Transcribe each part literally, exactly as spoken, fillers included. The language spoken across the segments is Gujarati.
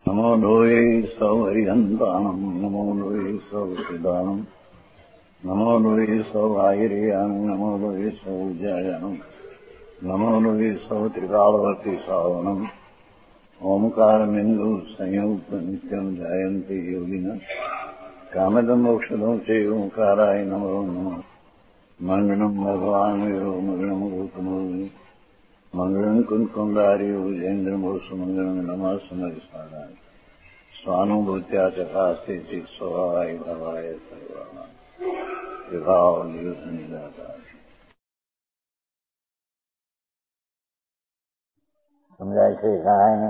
નમો લોહે સૌ હરિહંતાણમ નમો લોહે સૌ સિદ્ધાણમ નમો લોહે સૌ આયર્યાણ નમો લોહે સૌ જયાણમ નમો લોહે સૌ ત્રિકાળવતી સાવણમ ઓમકાર બિંદુ સંયુક્ત નિત્યમ જાયંતિ યોગિના કામદમ મોક્ષદમ છે ઓંકારાય નમો નમઃ મંગળમ ભગવાન વિરો મંગળમ ગૌતમો મંગળમ કુંકુંડાર્યો જૈન્દ્રમોષ મંગળમ નમઃ સમયસારાય સ્વાનુભૂત્યા ચકાસ્તે ચિત સ્વભાવાય ભાવાય સર્વાના વિભાવ નિયુત નિરાકાર. સમજાય છે કાંઈ?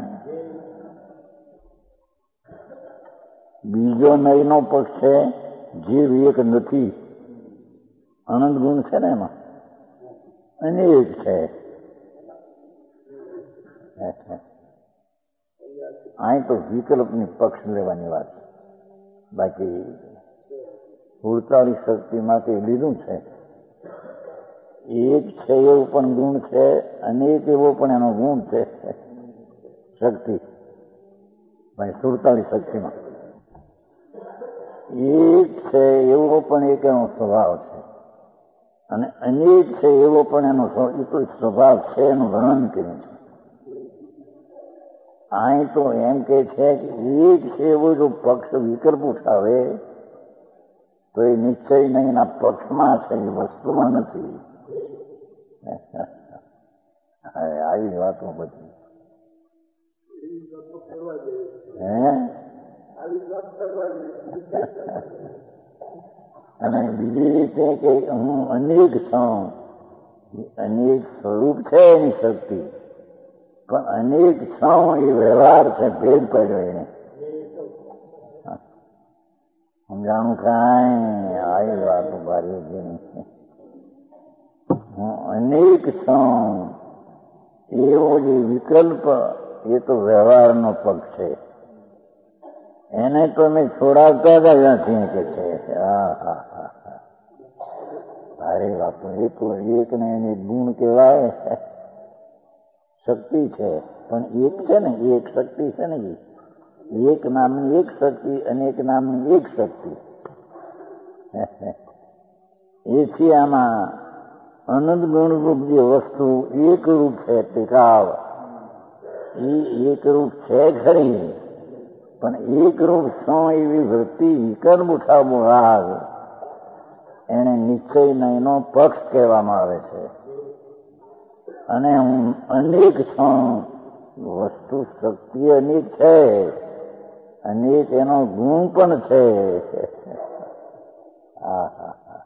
બીજો નયનો પક્ષ છે જીવ એક નથી, અનંત ગુણ છે ને એમાં, અનેક છે. અહીં તો વિકલ્પની પક્ષ લેવાની વાત છે, બાકી ઉડતાળી શક્તિ માટે લીધું છે. એક છે એવું પણ ગુણ છે, અનેક એવો પણ એનો ગુણ છે શક્તિ, ભાઈ સુડતાળી શક્તિમાં એક છે એવો પણ એક એનો સ્વભાવ છે, અને અનેક છે એવો પણ એનો સ્વભાવ છે, એનું વર્ણન કર્યું છે. અહીં તો એમ કે છે કે એક છે એવો જો પક્ષ વિકલ્પ ઉઠાવે તો એ નિશ્ચય નહીં એના પક્ષમાં છે, એ વસ્તુમાં નથી. આવી વાતો બધી હે અને બીજી રીતે કે હું અનેક છું, અનેક સ્વરૂપ છે એની શક્તિ, પણ અનેક છું એ વ્યવહાર છે, ભેદ પડ્યો એને. સમજાણું કાંઈ? આવી વાતો ભારી છે. હું અનેક છું એવો જે વિકલ્પ એ તો વ્યવહારનો પક્ષ છે, એને તો અમે છોડાવતા જ નથી કે છે. હા હા હા હા ભારે વાતો. એક એક ને એને ગુણ કહેવાય, શક્તિ છે, પણ એક છે ને, એક શક્તિ છે ને, એક નામની એક શક્તિ, અનેક નામની એક શક્તિ. એથી આમાં અનંત ગુણરૂપ જે વસ્તુ એક રૂપ છે, ટીકાવ એ એક રૂપ છે ખરી, પણ એક રૂપ શું એવી વૃત્તિ વિકલ્પ ઉઠાવવો રાગ, એને નિશ્ચય નયનો પક્ષ કહેવામાં આવે છે. અને હું અનેક છું, વસ્તુ શક્તિ અનેક છે, અનેક એનો ગુણ પણ છે. હા હા હા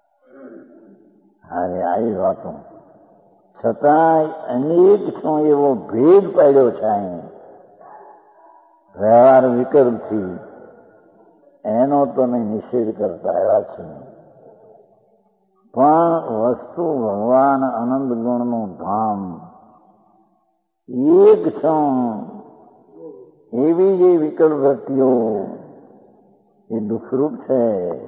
અરે આવી વાતો છતાંય અનેક છું એવો ભેદ પાડ્યો છે અહીં વ્યવહાર વિકલ્પથી, એનો તમે નિષેધ કરતા આવ્યા છે. પણ વસ્તુ ભગવાન અનંત ગુણનું ધામ એક છું એવી જે વિકલ્પ વૃત્તિઓ એ દુઃખરૂપ છે,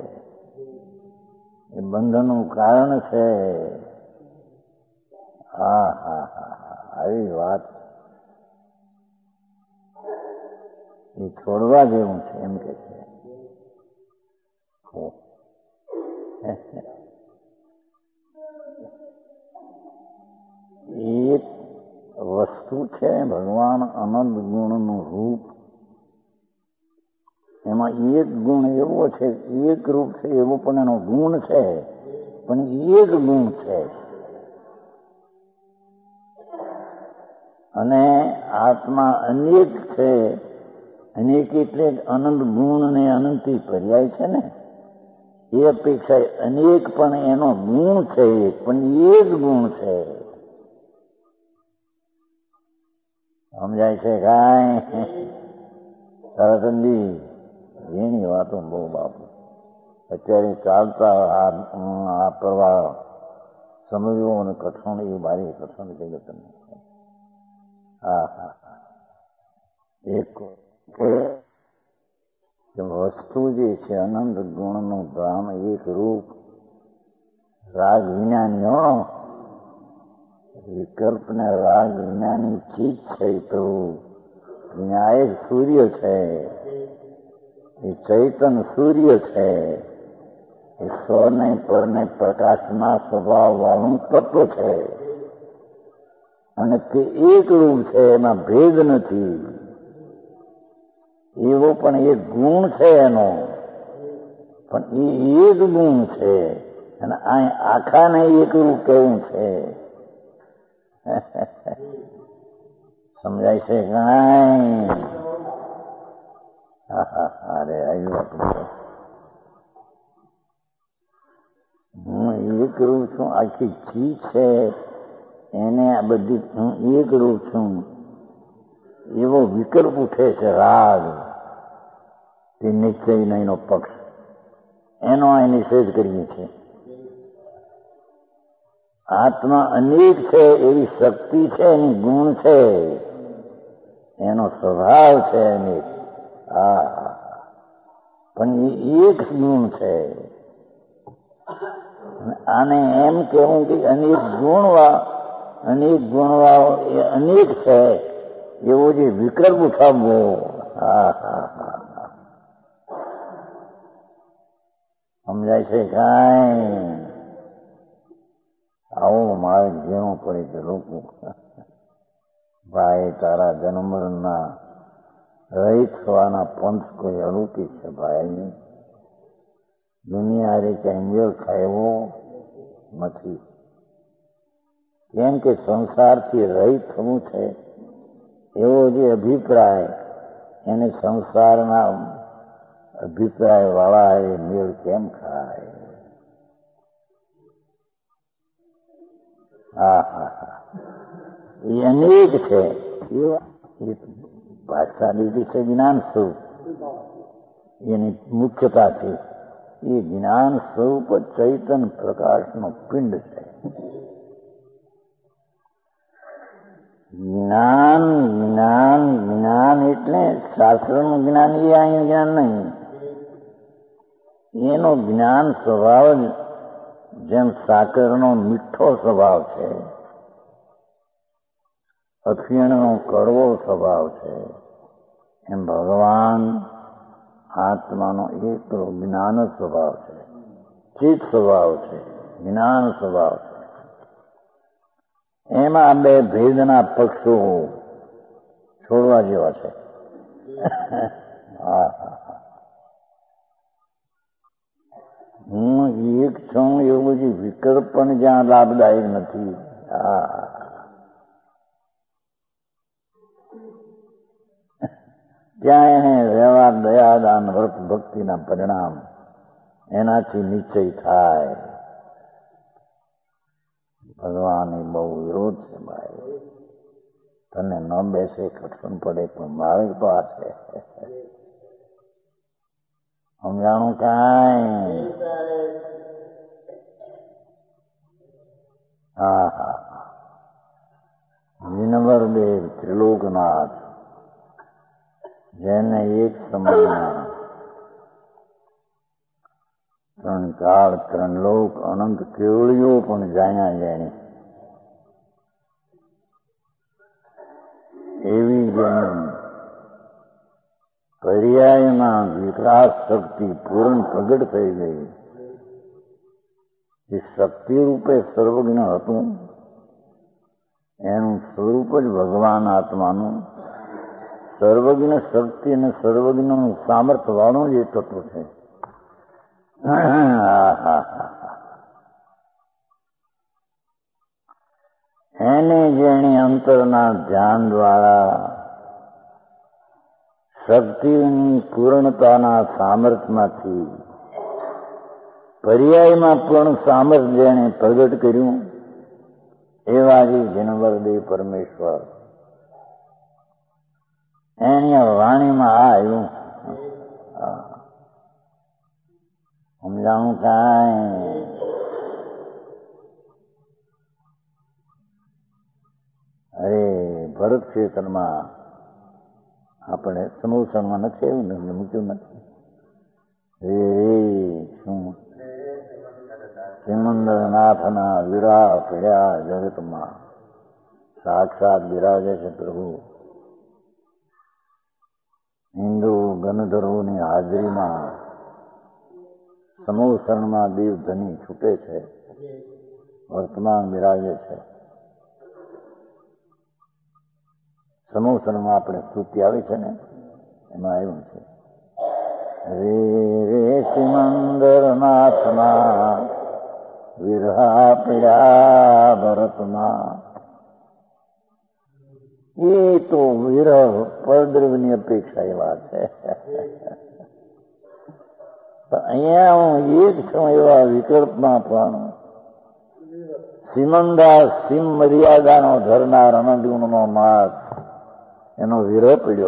એ બંધનનું કારણ છે. હા હા હા આવી વાત એ છોડવા જેવું છે એમ કે છે. એક વસ્તુ છે ભગવાન અનંત ગુણનું રૂપ, એમાં એક ગુણ એવો છે, એક રૂપ છે એવો પણ એનો ગુણ છે, પણ એક ગુણ છે. અને આત્મા અનેક છે, અનેક એટલે અનંત ગુણ ને અનંતી પર્યાય છે ને, એ અપેક્ષા અનેક પણ એનો ગુણ છે, પણ એક ગુણ છે. સમજાય છે કાંઈ? સરસંદી એની વાતો બહુ બાપુ અત્યારે ચાલતા આ પ્રવાહ સમજવો અને કઠણ એ મારી કઠણ થઈ તમને. હા હા હા એક વસ્તુ જે છે અનંત ગુણનું ધામ એક રૂપ રાગ વિજ્ઞાનીઓ વિકલ્પ ને રાગ વિજ્ઞાની ચીજ છે, તો ન્યાય સૂર્ય છે, એ ચૈતન સૂર્ય છે, એ સ્વને પરને પ્રકાશના સ્વભાવ વાળું તત્વ છે અને તે એક રૂપ છે, એમાં ભેદ નથી. એવો પણ એક ગુણ છે એનો, પણ એ એક ગુણ છે અને આ આખાને એક રૂપ કેવું છે? સમજાય છે કાંઈ? અરે આવ્યું હું એક રૂપ છું, આખી ચીજ છે એને આ બધી હું એક રૂપ છું. એવો વિકલ્પ ઉઠે છે રાગ, તે નિશ્ચય નહીંનો પક્ષ, એનો અહીં નિષેધ કરીએ છીએ. આત્મા અનેક છે એવી શક્તિ છે, એની ગુણ છે, એનો સ્વભાવ છે અનેક. હા, પણ એ એક ગુણ છે. આને એમ કેવું કે અનેક ગુણવા અનેક ગુણવાળો એ અનેક છે એવો જે વિકલ્પ ઉઠાવવો, હા હા હા સમજાય છે કાંઈ? આવો માર્ગ જેવો પડે કે લોકો ભાઈ તારા જન્મના રહિત થવાના પંથ કોઈ અલૌકિક છે ભાઈ. દુનિયા રે ક્યાંય મેળ ખાયવો નથી. કેમ કે સંસારથી રહિત થવું છે એવો જે અભિપ્રાય, એને સંસારના અભિપ્રાય વાળા એ મેળ કેમ ખાય? હા હા હા એ અનેક છે. એ ભાષા લીધી છે જ્ઞાન સ્વરૂપ, એની મુખ્યતાથી એ જ્ઞાન સ્વરૂપ ચૈતન પ્રકાશનો પિંડ છે. જ્ઞાન જ્ઞાન જ્ઞાન એટલે શાસ્ત્રનું જ્ઞાન, એ અહીં જ્ઞાન નહીં. એનો જ્ઞાન સ્વભાવ જ જેમ સાકરનો મીઠો સ્વભાવ છે, અફીણનો કડવો સ્વભાવ છે, એમ ભગવાન આત્માનો એકલો જ્ઞાન સ્વભાવ છે, ચિત્ત સ્વભાવ છે, જ્ઞાન સ્વભાવ છે. એમાં બે ભેદના પક્ષો છોડવા જેવા છે. હા હા હું એક છું એવું બધું વિકલ્પ પણ જ્યાં લાભદાયક નથી. હા ત્યાં એને વ્યવહાર, દયા, દાન, વ્રત, ભક્તિના પરિણામ એનાથી નિશ્ચય થાય. ભગવાન એ બહુ વિરોધ છે ભાઈ. તને ન બેસે ખટકન પડે પણ મારે તો આ છે. સમજાણું કાંઈ? હા હા હા વિનવરદેવ ત્રિલોકનાથ, જેને એક સમયમાં ત્રણ કાળ, ત્રણ લોક, અનંત કેવળીઓ પણ જાણ્યા જાણી એવી જેની પર્યાયમાં વિકાસ શક્તિ પૂર્ણ પ્રગટ થઈ ગઈ. એ શક્તિ રૂપે સર્વજ્ઞ હતું, એનું સ્વરૂપ જ ભગવાન આત્માનું સર્વજ્ઞ શક્તિ અને સર્વજ્ઞનું સામર્થ્ય વાળું જ એ તત્વ છે. એને જેણે અંતરના ધ્યાન દ્વારા શક્તિની પૂર્ણતાના સામર્થ્યમાંથી પર્યાયમાં પણ સામર્થ્ય જેણે પ્રગટ કર્યું, એવા જ વિનવરદેવ પરમેશ્વર. એની વાણીમાં આવ્યું. સમજાણું કાંઈ? અરે ભરત ક્ષેત્રમાં આપણે સમોસામાં નથી આવ્યું ને, મૂક્યું નથી. રે શું સિમંદરનાથના વિરાહ પડ્યા જગતમાં, સાક્ષાત બિરાજે છે પ્રભુ. હિન્દુ ગણધરોની હાજરીમાં સમોસરણમાં દેવધની છૂટે છે, વર્તમાન બિરાજે છે. સમોસરમાં આપણે સ્તુતિ આવે છે ને, એમાં એવું છે, રે રે સિમંદર નાથમાં વિરહા પીડા ભરતમાં. એ તો વિરહ પરદ્રવ્યની અપેક્ષા એ વાત છે. અહીંયા હું એક છું એવા વિકલ્પમાં પણ સિમંદા સિમ મર્યાદાનો ધરનાર અનંતગુણનો માર્ગ એનો વિરહ પીડ્યો.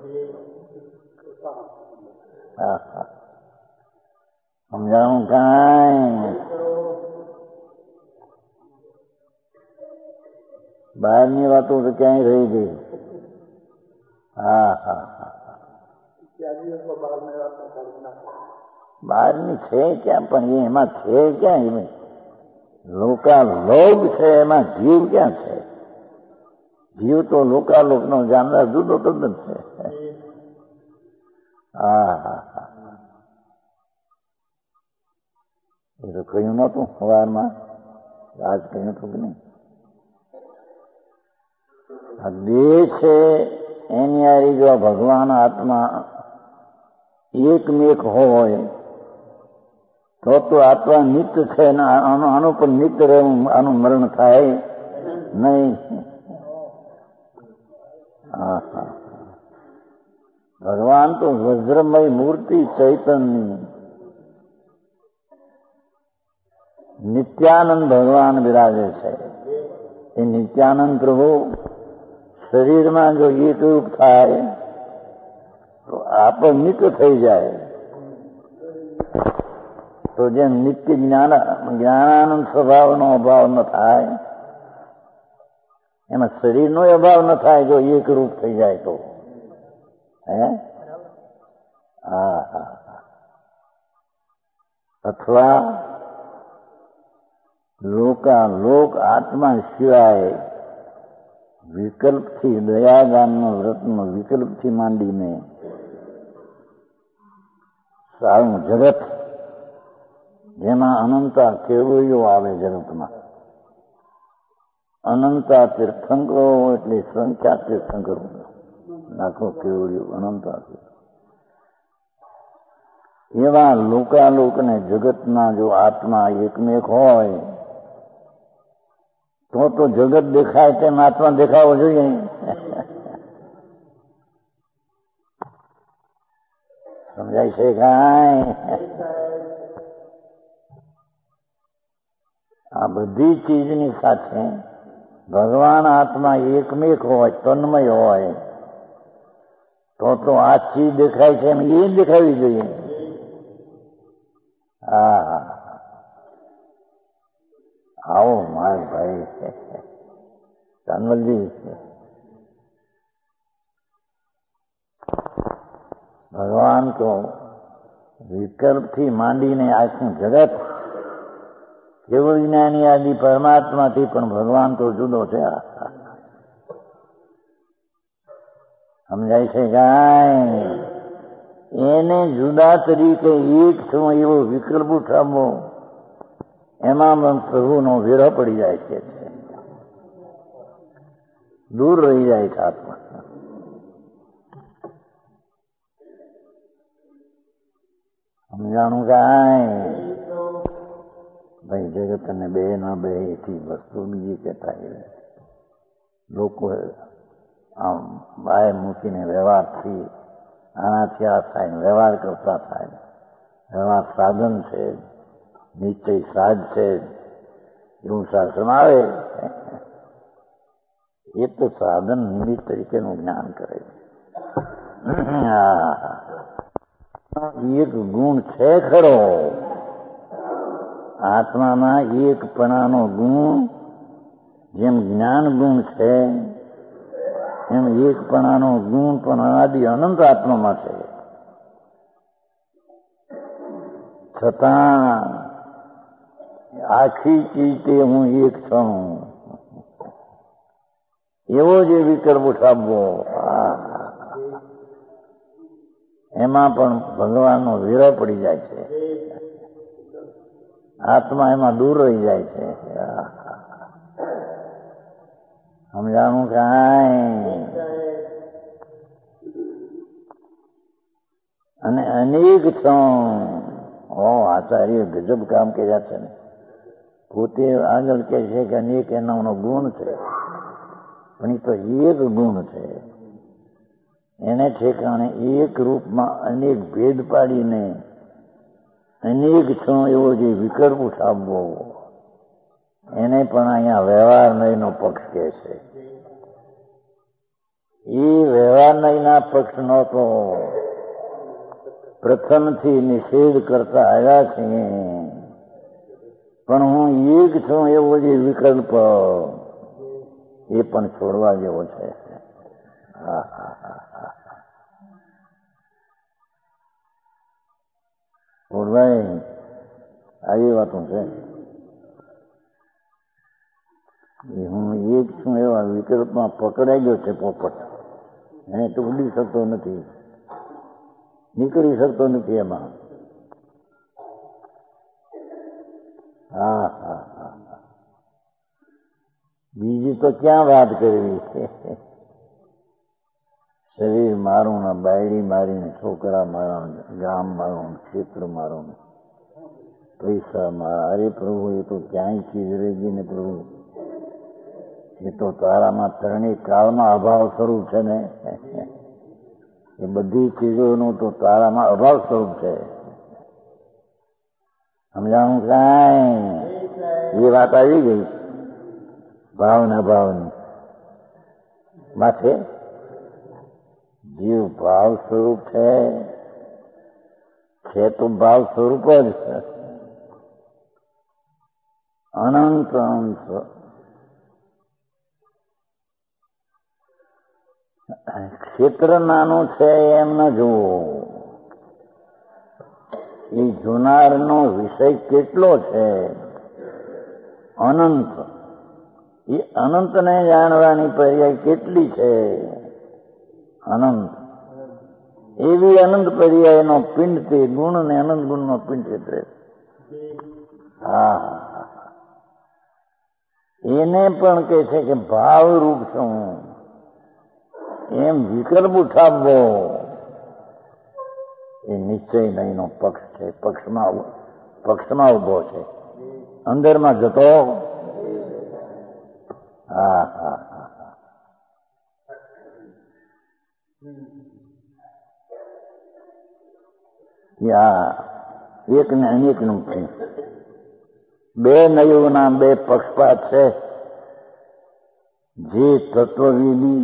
સમજાણું કાંઈ? બહારની વાતો તો ક્યાંય રહી ગઈ. હા હા હા બહારની છે ક્યાં? પણ એમાં છે ક્યાં? એમાં લોકાલોક છે, એમાં જીવ ક્યાં છે? જીવ તો લોકાલોક નો જાણનાર જુદો તદ્દન છે. હા હા હા એ તો કહ્યું નતું સવારમાં, આજ કહ્યું હતું કે નહીં? આ દેહ છે એની હારી જો ભગવાન આત્મા એકમેક હોય તો તો આત્મા નિત્ય છે ને આનું પણ નિત્ય રહેવું, આનું મરણ થાય નહીં. હા હા ભગવાન તો વજ્રમય મૂર્તિ ચૈતન્ય નિત્યાનંદ ભગવાન બિરાજે છે. એ નિત્યાનંદ પ્રભુ શરીરમાં જો એકરૂપ થાય તો આપણ નિત્ય થઈ જાય. તો જેમ નિત્ય જ્ઞાન જ્ઞાનાનંદ સ્વભાવનો અભાવ ન થાય, એમાં શરીરનો અભાવ ન થાય જો એકરૂપ થઈ જાય તો. હે હા હા અથવા લોકાલોક આત્મા સિવાય વિકલ્પથી દયાદાનનો વ્રતનો વિકલ્પથી માંડીને સારું જગત જેમાં અનંતા કેવળીઓ આવે, જગતમાં અનંતા તીર્થંકરો એટલે સંખ્યા તીર્થંકરો, લાખો કેવળીઓ અનંતા. એવા લોકાલોક ને જગતના જો આત્મા એકમેક હોય તો તો જગત દેખાય તેમ આત્મા દેખાવો જોઈએ. સમજાય છે કાંઈ? આ બધી ચીજની સાથે ભગવાન આત્મા એકમેક હોય, તન્મય હોય તો તો આ ચીજ દેખાય છે એમ એ દેખાવી જોઈએ. હા આવો માર ભાઈ કાનવલજી, ભગવાન તો વિકલ્પથી માંડીને આખું જગત કેવળ જ્ઞાની આદિ પરમાત્માથી પણ ભગવાન તો જુદો છે. સમજાય છે કાંઈ? એને જુદા તરીકે એક છું એવો વિકલ્પ ઉઠાવવો, એમાં પણ પ્રભુનો વિરહ પડી જાય છે, દૂર રહી જાય છે આત્મા. સમજાણું કાંઈ? ભાઈ જગત અને બે ના બે એથી વસ્તુ બીજી કહેતા લોકો આમ બાય મૂકીને વ્યવહારથી આનાથી આ થાય, વ્યવહાર કરતા થાય. વ્યવહાર સાધન છે, નિશ્ચય સાધ છે, એવું શાસ્ત્રમાં આવે. એ તો સાધન નિમિત્ત તરીકેનું જ્ઞાન કરે છે. એક ગુણ છે ખરો આત્મામાં, એકપણાનો ગુણ, જેમ જ્ઞાન ગુણ છે એમ એકપણાનો ગુણ પણ અનાદિ અનંત આત્મામાં છે. છતાં આખી ચીજે હું એક છું એવો જે વિકલ્પ ઉઠાવવો, એમાં પણ ભગવાનનો વિરહ પડી જાય છે, આત્મા એમાં દૂર રહી જાય છે. સમજાણું કાંઈ? અને અનેક છો આચાર્ય ગજબ કામ કર્યા છે ને. પોતે આગળ કે છે કે અનેક એનો ગુણ છે, પણ એ તો એક ગુણ છે. એને ઠેકાણે એક રૂપમાં અનેક ભેદ પાડીને અનેક છો એવો જે વિકલ્પ ઉઠાવવો, એને પણ અહીંયા વ્યવહાર નયનો પક્ષ કહે છે. એ વ્યવહાર નયના પક્ષ નો તો પ્રથમથી નિષેધ કરતા આવ્યા છે, પણ હું એક છું એવો જે વિકલ્પ એ પણ છોડવા જેવો છે. છોડવાય આવી વાતો છે. હું એક છું એવા વિકલ્પમાં પકડાઈ ગયો છે પોપટ, એને તો ઉડી શકતો નથી, નીકળી શકતો નથી એમાં. હા હા હા બીજી તો ક્યાં વાત કરવી છે. શરીર મારું ને બાયડી મારી ને છોકરા મારા ને ગામ મારું ને ક્ષેત્ર મારું ને પૈસા મારા. અરે પ્રભુ, એ તો ક્યાંય ચીજ રહી ગઈ ને પ્રભુ. એ તો તારામાં ત્રણેય કાળમાં અભાવ સ્વરૂપ છે ને. એ બધી ચીજોનું તો તારામાં અભાવ સ્વરૂપ છે. સમજાણું કાંઈ? એ વાત આવી ગઈ ભાવના ભાવની માથે. જીવ ભાવ સ્વરૂપ છે, છે તો ભાવ સ્વરૂપ જ છે. અનંત અંશ ક્ષેત્ર નાનું છે એમ ન જોવું. એ જોનારનો વિષય કેટલો છે, અનંત. એ અનંતને જાણવાની પર્યાય કેટલી છે, અનંત. એવી અનંત પર્યાયનો પિંડ તે ગુણ ને અનંત ગુણનો પિંડ છે. હા, એને પણ કે છે કે ભાવરૂપ છું એમ વિકલ્પ ઉઠાવવો એ નિશ્ચય નહીંનો પક્ષ છે. પક્ષમાં પક્ષમાં ઉભો છે, અંદરમાં જતો. હા હા હા યા એક ને અનેક નું છે. બે નયુના બે પક્ષપાત છે. જે તત્વવિધિ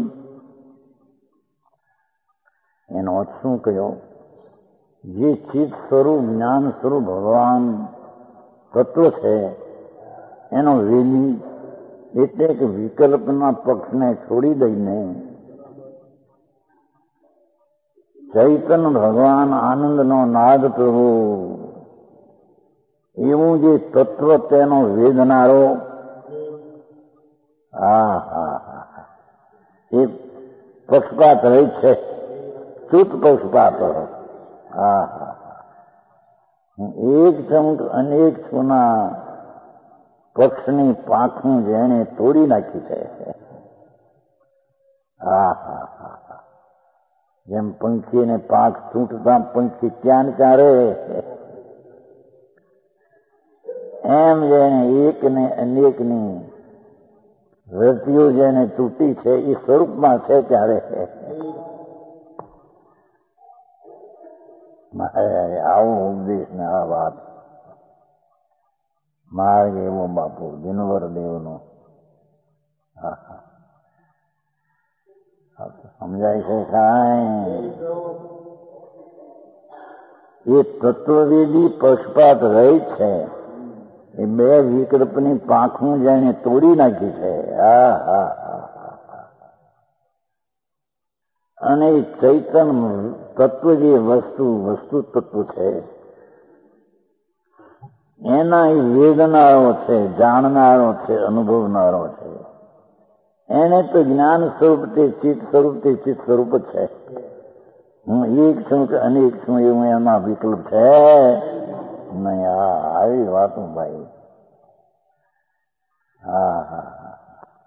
એનો અર્થ શું કહ્યો? જે ચિત્ત સ્વરૂપ જ્ઞાન સ્વરૂપ ભગવાન તત્વ છે એનો વેદી એટલે કે વિકલ્પના પક્ષને છોડી દઈને ચૈતન ભગવાન આનંદનો નાદ પ્રભુ એવું જે તત્વ તેનો વેદનારો. હા હા હા એ પક્ષપાત રહી છે, ચૂત પક્ષપાત. હા હા એક ચમક અનેક સુના પક્ષની પાંખું જેણે તોડી નાખી છે. હા હા હા જેમ પંખીને પાંખ તૂટતા પંખી ક્યાં ક્યાં રહે, એમ જેને એક ને અનેકની વૃત્તિઓ જેને તૂટી છે એ સ્વરૂપમાં છે ત્યારે મારે આવો ઉપદેશ ને આ વાત માર્ગ એવો બાપુ દિનવર દેવનો. સમજાય છે કાંઈ? એ તત્વવેદી પક્ષપાત રહી છે, એ બે વિકલ્પની પાંખું જેને તોડી નાખી છે. હા હા હા અને ચૈતન તત્વ જે વસ્તુ વસ્તુ તત્વ છે એના એ વેદનારો છે, જાણનારો છે, અનુભવનારો છે. એને તો જ્ઞાન સ્વરૂપ તે ચિત્ત સ્વરૂપ તે ચિત્ત સ્વરૂપ જ છે. હું એક છું કે અનેક છું એવું એમાં વિકલ્પ છે નહીં. હા, આવી વાતો ભાઈ. હા હા હા.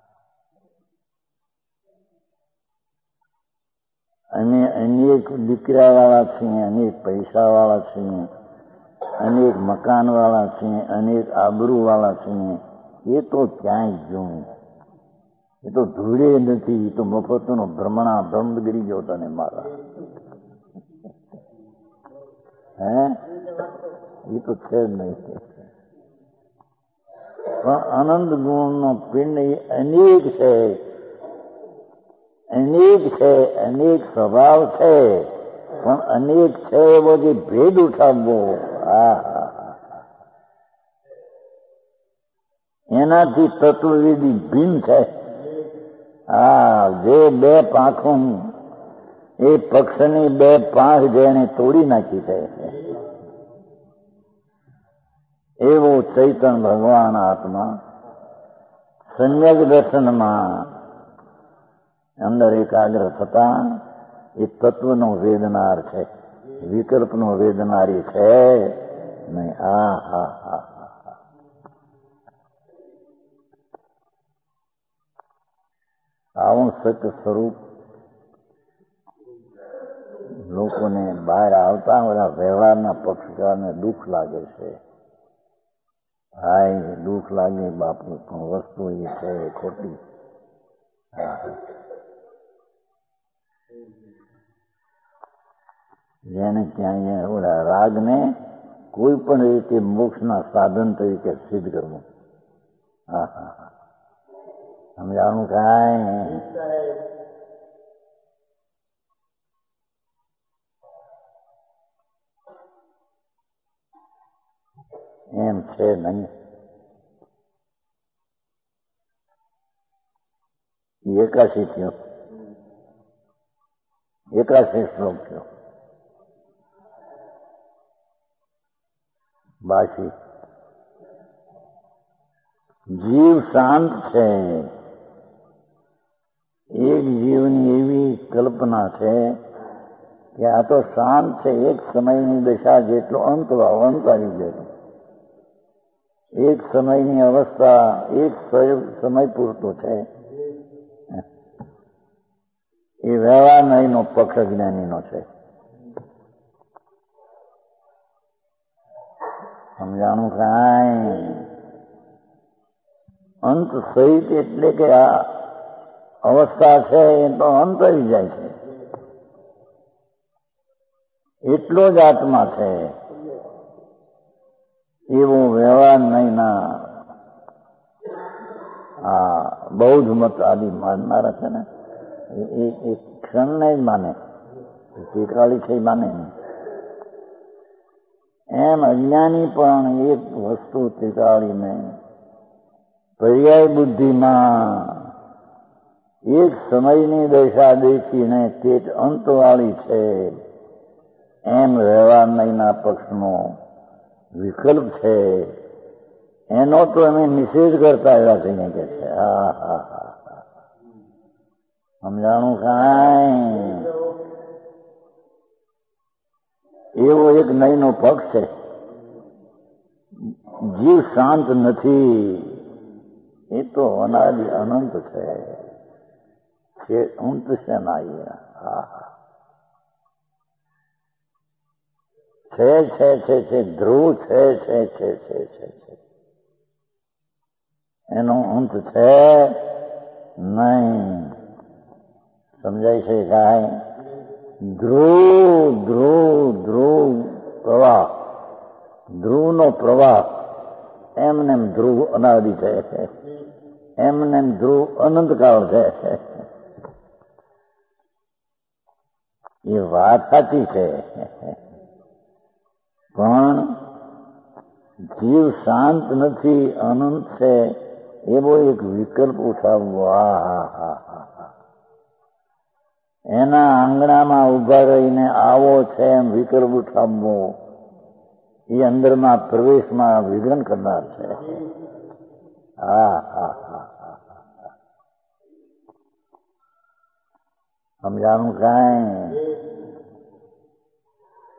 અમે અનેક દીકરા વાળા છીએ, અનેક પૈસા વાળા છીએ, અનેક મકાન વાળા છીએ, અનેક આબરૂ વાળા છીએ. એ તો ક્યાંય જોયું, એ તો ધૂળે નથી. એ તો મફતનો ભ્રમણા ભ્રમગીરી ગયો તને મારા. હે એ તો છે જ નહીં. પણ આનંદ ગુણનો પિંડ એ અનેક છે, અનેક છે, અનેક સ્વભાવ છે. પણ અનેક છે એવો જે ભેદ ઉઠાવવો, હા એનાથી તત્વવેદી ભિન્ન છે. હા, જે બે પાંખું એ પક્ષની બે પાંખ જેને તોડી નાખી છે એવો ચૈતન ભગવાન આત્મા સમ્યક દર્શનમાં અંદર એકાગ્ર થતા એ તત્વનો વેદનાર છે, વિકલ્પનો વેદનારી છે નહીં. આ હા હા આવું સત્ય સ્વરૂપ લોકોને બહાર આવતા બધા વ્યવહારના પક્ષકારને દુઃખ લાગે છે. હાય, દુઃખ લાગે બાપુ, પણ વસ્તુ એ છે ખોટી. જેને ક્યાંય ઓલા રાગને કોઈ પણ રીતે મોક્ષના સાધન તરીકે સિદ્ધ કરવું. હા હા હા, સમજાણું કાંઈ એમ છે નહીં. એકાશી થયો, એકાશી શ્લોક થયો. બાકી જીવ શાંત છે. એક જીવની એવી કલ્પના છે કે આ તો શાંત છે, એક સમયની દશા જેટલો અંત અંત આવી જાય. એક સમયની અવસ્થા એક સમય પૂરતો છે. એ વ્યવહાર નહીંનો પક્ષ જ્ઞાનીનો છે. સમજાણું કાંઈ? અંત સહિત એટલે કે આ અવસ્થા છે એ તો અંત આવી જાય છે, એટલો જ આત્મા છે. એવો વ્યવહાર નહીં ના આ બૌદ્ધ મત આદિ માનનારા છે ને એ ક્ષણ નહીં માને, ટીકાળી છે માને. એમ અજ્ઞાની પણ એક વસ્તુ ટીકાળીને પર્યાય બુદ્ધિમાં એક સમયની દશા દેખીને તે અંતવાળી છે એમ વ્યવહાર નહીંના પક્ષનો વિકલ્પ છે એનો તો અમે નિષેધ કરતા એવા કહીએ કે છે. હા હા હા હા, સમજાણું કાંઈ? એવો એક નહીંનો પક્ષ છે. જીવ શાંત નથી, એ તો અનાદિ અનંત છે. અંત છે ના હા હા છે છે છે છે ધ્રુવ છે છે છે છે છે છે એનો અંત છે નહીં. સમજાય છે કાંઈ? ધ્રુવ ધ્રુવ ધ્રુવ પ્રવાહ, ધ્રુવનો પ્રવાહ એમને ધ્રુવ અનાદિ છે, એમને ધ્રુવ અનંતકાળ છે. એ વાત સાચી છે, પણ જીવ શાંત નથી, અનંત છે એવો એક વિકલ્પ ઉઠાવવો. હા હા હા હા, એના આંગણામાં ઉભા રહીને આવો છે એમ વિકલ્પ ઉઠાવવો એ અંદરના પ્રવેશમાં વિઘ્ન કરનાર છે. હા હા હા હા, સમજાણું કાંઈ?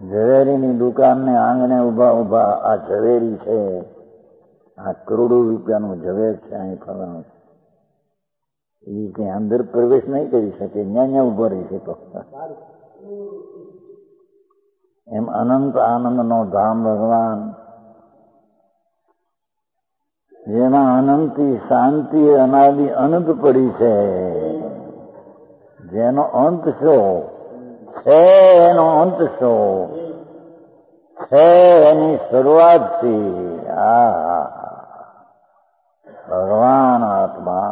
ઝવેરીની દુકાનને આંગણે ઉભા ઉભા આ ઝવેરી છે, આ કરોડો રૂપિયાનું ઝવેર છે, અહીં ફરવાનું છે, એ કઈ અંદર પ્રવેશ નહીં કરી શકે, ન્યા ન્યા ઉભો રહી છે. તો એમ અનંત આનંદનો ધામ ભગવાન, જેમાં અનંતી શાંતિ અનાદિ અનંત પડી છે, જેનો અંત શો છે, એનો અંત શો છે, એની શરૂઆતથી આ ભગવાન આત્મા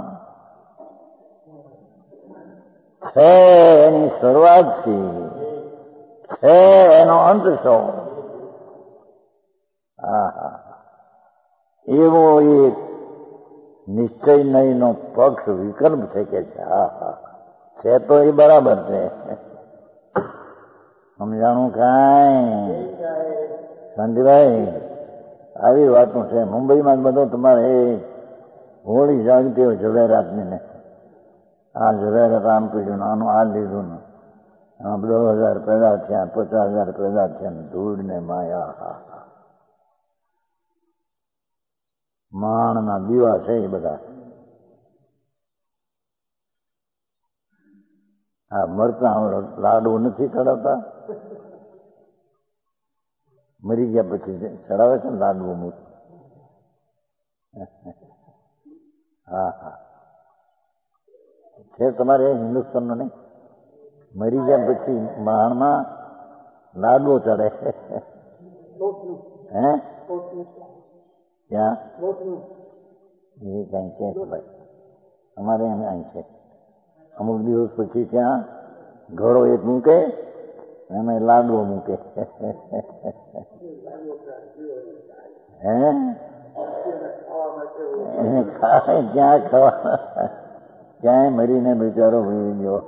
છે, એની શરૂઆતથી છે, એનો અંત શો. આ એવો એક નિશ્ચય નહીંનો પક્ષ વિકલ્પ છે કે છે. હા હા છે તો એ બરાબર છે. સમજાણું કાંઈ શાંતિભાઈ? આવી વાતો છે. મુંબઈમાં બધો તમારે હોળી જાગતી હોય ઝવેરાતની ને, આ ઝવેરાત આમ પીધું, આનું આ લીધું ને, આ દસ હજાર પેદા થયા, પચાસ હજાર પેદા થયા, ધૂળ ને માયા. હા હા માણના દીવા છે એ બધા. આ મરતા લાડુ નથી ચડાવતા, મરી ગયા પછી ચડાવે છે ને લાડુ અમુક. હા હા છે તમારે હિન્દુસ્તાનનો નહીં? મરી ગયા પછી માણમાં લાડવો ચડે. હે ક્યાં એ કઈ છે ભાઈ? અમારે એમ અહીં છે. અમુક દિવસ પછી ત્યાં ઘડો એક મૂકે, એમાં લાડવો મૂકે. હે એને ખાય ક્યાં ખાવા, ક્યાંય મરીને બિચારો ભૂલી ગયો.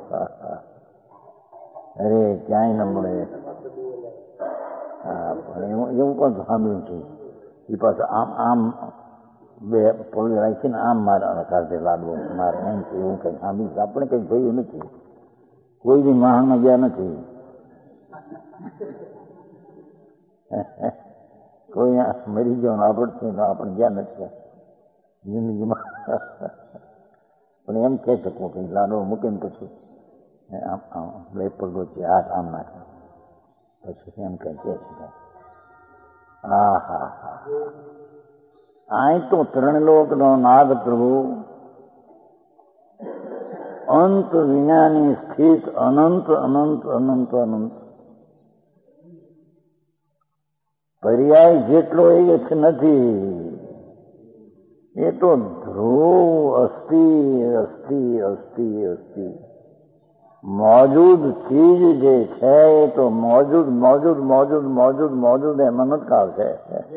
અરે ક્યાંય ન મળે. હા પણ એવું એવું પણ સાંભળ્યું છે. એ પાછું આમ આમ બે પગ રાખીને આમ મારા સાથે લાડવો મારે એમ છે. એવું કઈ સાંભળ્યું છે, આપણે કઈ જોયું નથી, કોઈ બી મહાનમાં ગયા નથી, કોઈ મરી ગયો આપડે તો આપણે ગયા નથી જિંદગીમાં. પણ એમ કહી શકું કે લાડવો મૂકીને પછી આમ આમ બે પગો છે, હાથ આમ નાખે પછી એમ કઈ કહે છે. હા હા હા અહીં તો ત્રણલોક નો નાદ પ્રભુ, અંત વિનાની સ્થિત અનંત અનંત અનંત અનંત, પર્યાય જેટલો એ જ નથી. એ તો ધ્રુવ અસ્થિ અસ્થિ અસ્થિ અસ્થિ મોજૂદ ચીજ જે છે એ તો મોજૂદ મોજૂદ મોજૂદ મોજૂદ મોજૂદ એમ જ કાળ છે.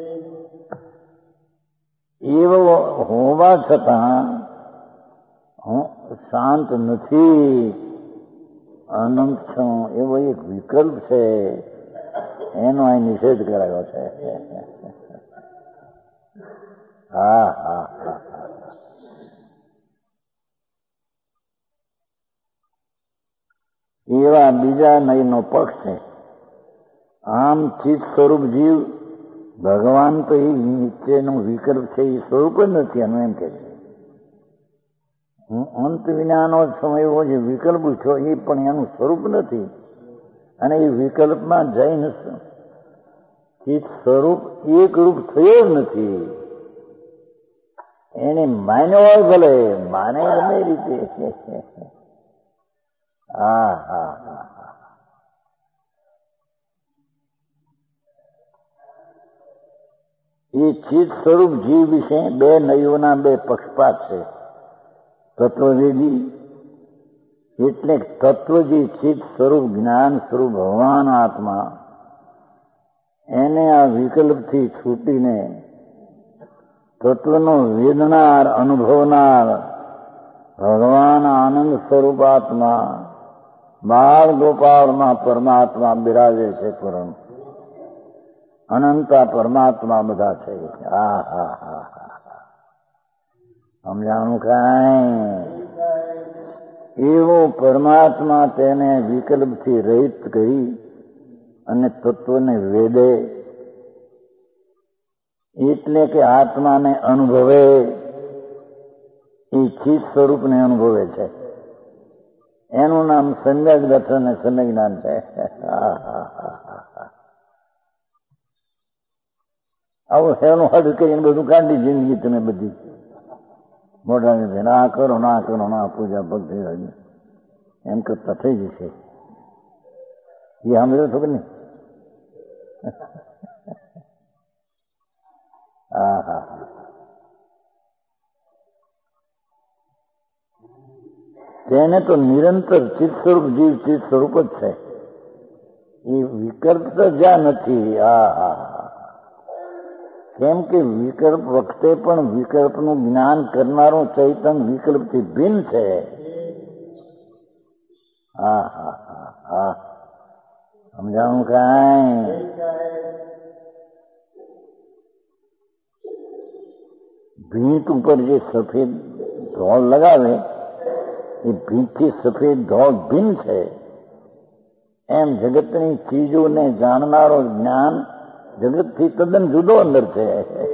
એવો હોવા છતાં હું શાંત નથી, અનંત છું, એવો એક વિકલ્પ છે, એનો અહીં નિષેધ કરાયો છે. હા હા હા એવા બીજા નયનો પક્ષ છે. આમ ચિત્ત સ્વરૂપ જીવ, ભગવાન તો એ નીચેનો વિકલ્પ છે, એ સ્વરૂપ જ નથી. એનું એમ કે છે હું અંત વિનાનો છું, એવો જે વિકલ્પ છો એ પણ એનું સ્વરૂપ નથી. અને એ વિકલ્પમાં જઈને ચિત્ત સ્વરૂપ એક રૂપ થયો જ નથી. એને માન્યો હોય ભલે, માને ગમે રીતે. હા હા હા હા એ ચિત્ત સ્વરૂપ જીવ વિશે બે નયોના બે પક્ષપાત છે. તત્વવેદી એટલે તત્વજી ચિત્ત સ્વરૂપ જ્ઞાન સ્વરૂપ ભગવાન આત્મા, એને આ વિકલ્પથી છૂટીને તત્વનો વેદનાર અનુભવનાર ભગવાન આનંદ સ્વરૂપાત્મા બાળ ગોપાળમાં પરમાત્મા બિરાજે છે. પરમ અનંતા પરમાત્મા બધા છે. હા હા હા હા સમજાણું કાંઈ? એવો પરમાત્મા તેને વિકલ્પથી રહિત કરી અને તત્વને વેદે, એટલે કે આત્માને અનુભવે, એ ચિત્ત સ્વરૂપને અનુભવે છે. એનું નામ સમ્યક દર્શન અને સમ્યક જ્ઞાન છે. આવું હેનું હદ કરીને બધું કાઢી જિંદગી તમે બધી મોટા ના કરો ના કરો ના પૂજા ભક્તિ એમ કરતા થઈ જશે. એ સાંભળ્યો છો કે નહીં? હા હા હા. તેને તો નિરંતર ચિત્ત સ્વરૂપ જીવ ચિત્ત સ્વરૂપ જ છે. એ વિકલ્પ તો જ્યાં નથી. હા હા હા. કેમ કે વિકલ્પ વખતે પણ વિકલ્પનું જ્ઞાન કરનારું ચૈતન વિકલ્પથી ભિન્ન છે. હા હા હા હા. સમજાવું કાંઈ? ભીંત ઉપર જે સફેદ ધોળ લગાવે એ ભીંતથી સફેદ ધોળ ભિન્ન છે. એમ જગતની ચીજોને જાણનારો જ્ઞાન જગતથી તદ્દન જુદો અંદર છે.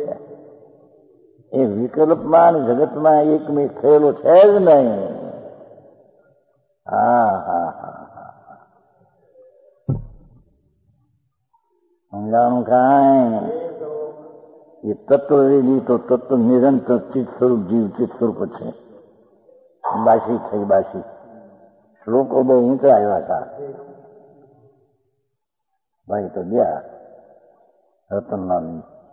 એ વિકલ્પમાં જગતમાં એકમેક થયેલો છે જ નહીં. હા હા હા હા. સમજાણું કાંઈ? એ તત્વ વેદી તો તત્વ નિરંતર ચિત્ત સ્વરૂપ જીવ ચિત્ત સ્વરૂપ છે. બાસી થઈ બાસી. શ્લોકો બહુ ઊંચા આવ્યા હતા. ભાઈ તો ગયા રતનલાલ.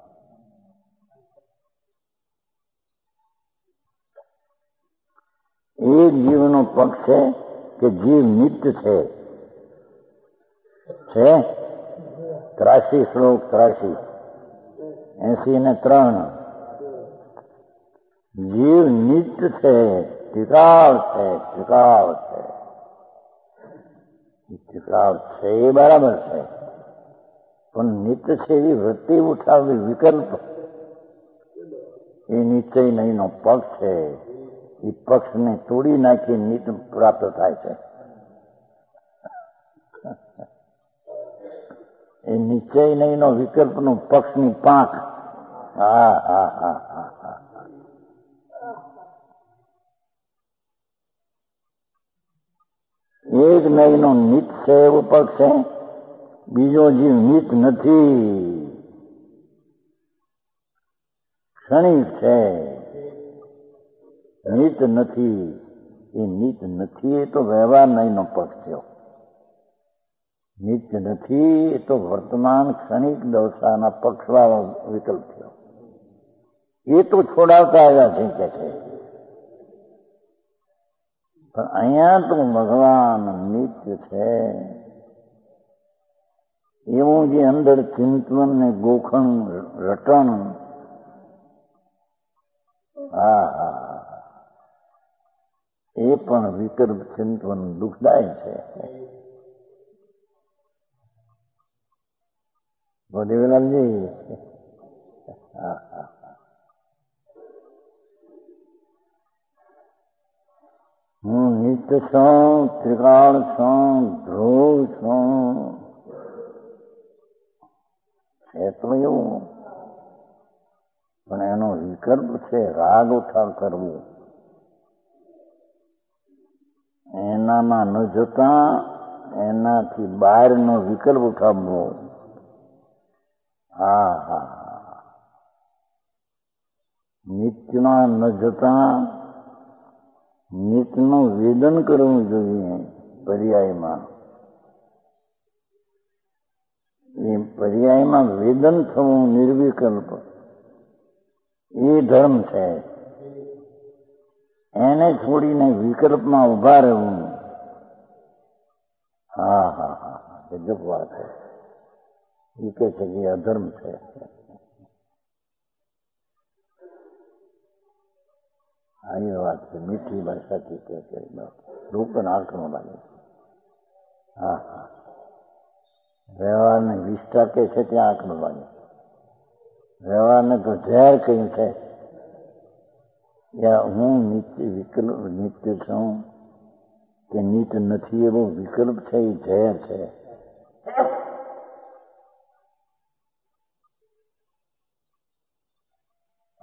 એક જીવનો પક્ષ છે કે જીવ નિત્ય છે. છે ત્રાસી શ્લોક ત્રાસી એસી ને ત્રણ. જીવ નિત્ય છે, ટિકાવ છે, ટિકાવ છે. ટિકાવ છે એ બરાબર છે, પણ નિત્ય છે એવી વૃત્તિ ઉઠાવવી વિકલ્પ એ નિશ્ચય નહીં નો પક્ષ છે. એ પક્ષને તોડી નાખી નિત્ય પ્રાપ્ત થાય છે. એ નિશ્ચય નહીં નો વિકલ્પનું પક્ષની પાંખ. હા હા હા હા હા. એક નહીં નો નિત છે એવો પક્ષ છે. બીજો જીવ નિત નથી, ક્ષણિક છે. નિત નથી. એ નિત નથી એ તો વ્યવહાર નહીં નો પક્ષ થયો. નિત્ય નથી એ તો વર્તમાન ક્ષણિક દશાના પક્ષવાળો વિકલ્પ થયો. એ તો છોડાવતા આવ્યા છે કે છે. પણ અહીંયા તો ભગવાન નિત્ય છે એવું જે અંદર ચિંતન ને ગોખણ રટણ. હા હા. એ પણ વિકલ્પ ચિંતન દુઃખદાયક છે. બોધીલાલજી હા હા. હું નિત્ય છું, ત્રિકાળ છું, ધ્રુવ છું. છે તો એવું, પણ એનો વિકલ્પ છે રાગ ઉઠાવ કરવું. એનામાં ન જતા એનાથી બહારનો વિકલ્પ ઉઠાવવો. હા હા. નિત્યમાં ન જતા નિત્યનું વેદન કરવું જોઈએ. પર્યાયમાં એ પર્યાયમાં વેદન થવું નિર્વિકલ્પ એ ધર્મ છે. એને છોડીને વિકલ્પમાં ઉભા રહેવું. હા હા હા હા. ગજબ વાત છે. એ કે છે કે અધર્મ છે. આવી વાત છે. મીઠી ભાષાથી કે છે લોકોને આંખમાં લાગે. હા હા. વ્યવહારને વિષ્ઠા કે છે ત્યાં આંખમાં લાગે. વ્યવહારને તો ઝેર કહ્યું છે. હું નિત્ય વિકલ્પ નિત્ય છું કે નિત્ય નથી એવો વિકલ્પ છે એ ઝેર છે.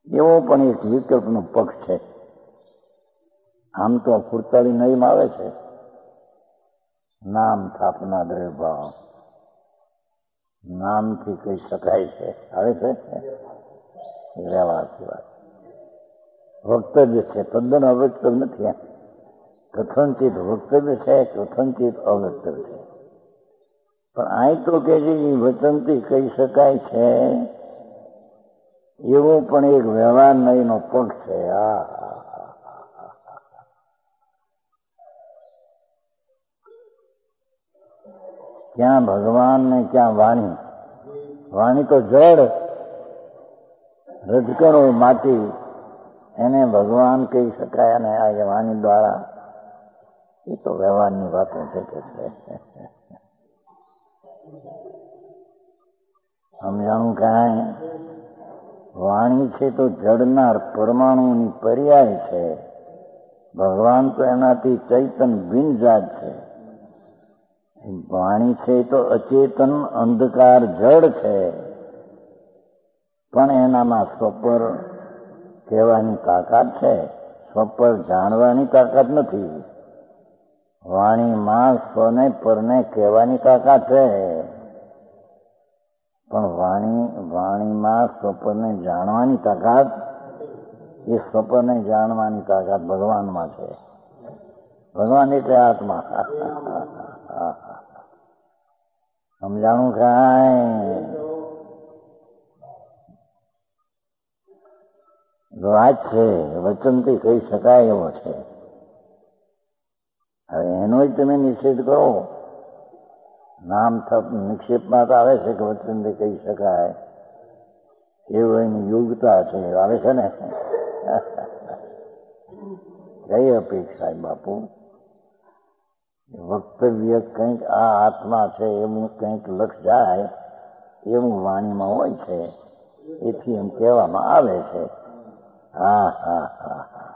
એવો પણ એક વિકલ્પનો પક્ષ છે. આમ તો ફૂરતાળી નયમ આવે છે, નામ થાપના દ્રવ્યભાવ, નામથી કહી શકાય છે, આવે છે વ્યવહારથી વાત. વક્તવ્ય છે, તદ્દન અવક્તવ્ય નથી. કથનચિત વક્તવ્ય છે, કથનચિત અવક્તવ્ય છે. પણ અહીં તો કે છે કે વચનથી કહી શકાય છે એવો પણ એક વ્યવહાર નયનો પક્ષ છે. આ ક્યાં ભગવાન ને ક્યાં વાણી. વાણી તો જડ રજકણો માટી, એને ભગવાન કહી શકાય અને આ વાણી દ્વારા એ તો વ્યવહારની વાતો છે કે છે. સમજાણું કાંઈ? વાણી છે તો જડના પરમાણુની પર્યાય છે. ભગવાન તો એનાથી ચૈતન બિનજાત છે. વાણી છે તો અચેતન અંધકાર જડ છે, પણ એનામાં સ્વપર કહેવાની તાકાત છે, સ્વપર જાણવાની તાકાત નથી. વાણીમાં સ્વને પરને કહેવાની તાકાત છે, પણ વાણી વાણીમાં સ્વપરને જાણવાની તાકાત, એ સ્વપરને જાણવાની તાકાત ભગવાનમાં છે. ભગવાન એટલે આત્મા. સમજાણું કાંઈ? વાત છે વચનથી કહી શકાય એવો છે. હવે એનો જ તમે નિષેધ કરો. નામ થપ નિક્ષેપમાં તો આવે છે કે વચનથી કહી શકાય એવું એની યોગ્યતા છે, આવે છે ને. કઈ અપેક્ષા બાપુ? વક્તવ્ય કંઈક આ આત્મા છે એવું કંઈક લક્ષ જાય એવું વાણીમાં હોય છે, એથી એમ કહેવામાં આવે છે. હા હા હા હા.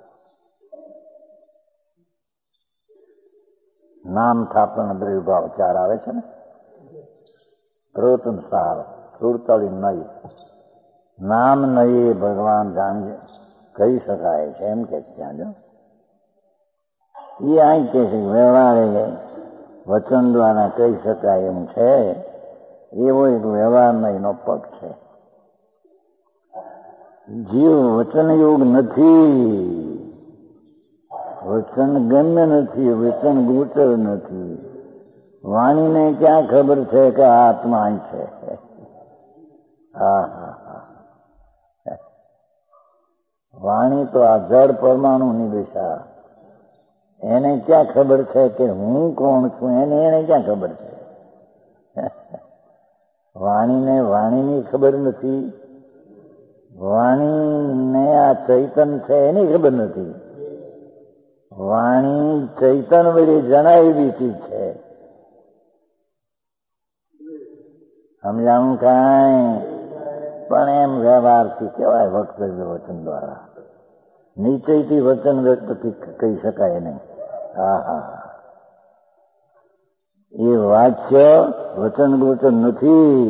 નામ થાપન દ્રવ્યભાવ ચાર આવે છે ને. પ્રવચન સાર સુરતાળી નય, નામ નયે ભગવાન જાણી કહી શકાય છે એમ કે ત્યાં જો એ અહીં કે છે વ્યવહારે વચન દ્વારા કહી શકાય એમ છે, એવો એક વ્યવહાર નયનો પક્ષ છે. જીવ વચન યોગ નથી, વચન ગમ્ય નથી, વચન ગોચર નથી. વાણીને ક્યાં ખબર છે કે આત્મા અહીં છે? હા હા હા. વાણી તો આ જડ પરમાણુની દિશા, એને ક્યાં ખબર છે કે હું કોણ છું? એને એને ક્યાં ખબર છે? વાણીને વાણીની ખબર નથી, વાણીને આ ચૈતન છે એની ખબર નથી. વાણી ચૈતન વળી જણાવેલી ચીજ છે. સમજાણું કાંઈ? પણ એમ વ્યવહારથી કહેવાય વક્તવ્ય વચન દ્વારા. નિશ્ચયથી વચન વ્યક્ત કહી શકાય નહીં. હા હા. એ વાચ્ય વચન ગોચન નથી.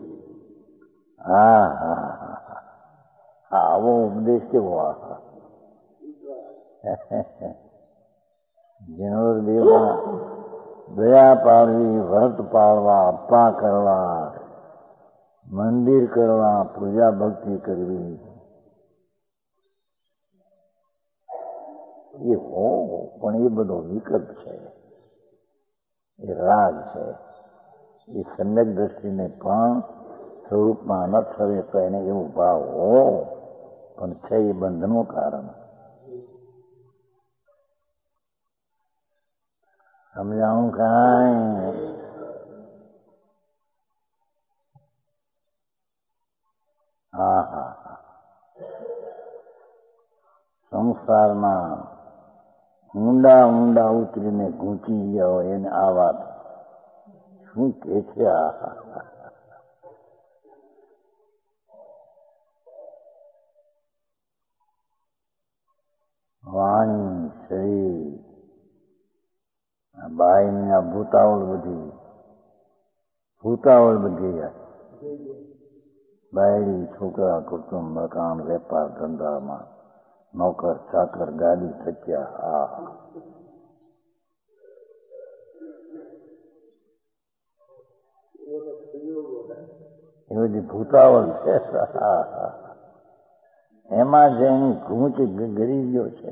હા હા હા. આવો ઉપદેશ કેવો? જીર્ણોદ્દેવમાં દયા પાડવી, વ્રત પાળવા, અપ્પા કરવા, મંદિર કરવા, પૂજા ભક્તિ કરવી, એ હો પણ એ બધો વિકલ્પ છે, એ રાગ છે. એ સમ્યક દ્રષ્ટિને પણ સ્વરૂપમાં ન થવે તો એને એવું ભાવ હો, પણ છે એ બંધનું કારણ. સમજાણું કાંઈ? હા હા હા. સંસારમાં ઊંડા ઊંડા ઉતરીને ઘૂંચી ગયા હોય એને આ વાત શું કે છે? આ વાણી, શરીર, બાઈની આ ભૂતાવળ બધી ભૂતાવળ બધી બાયડી, છોકરા, કુટુંબ, મકાન, વેપાર ધંધામાં નોકર ચાકર, ગાડી થક્યા. હા, એ બધી ભૂતાવળ છે. એમાં જેની ઘૂંચ ગરી ગયો છે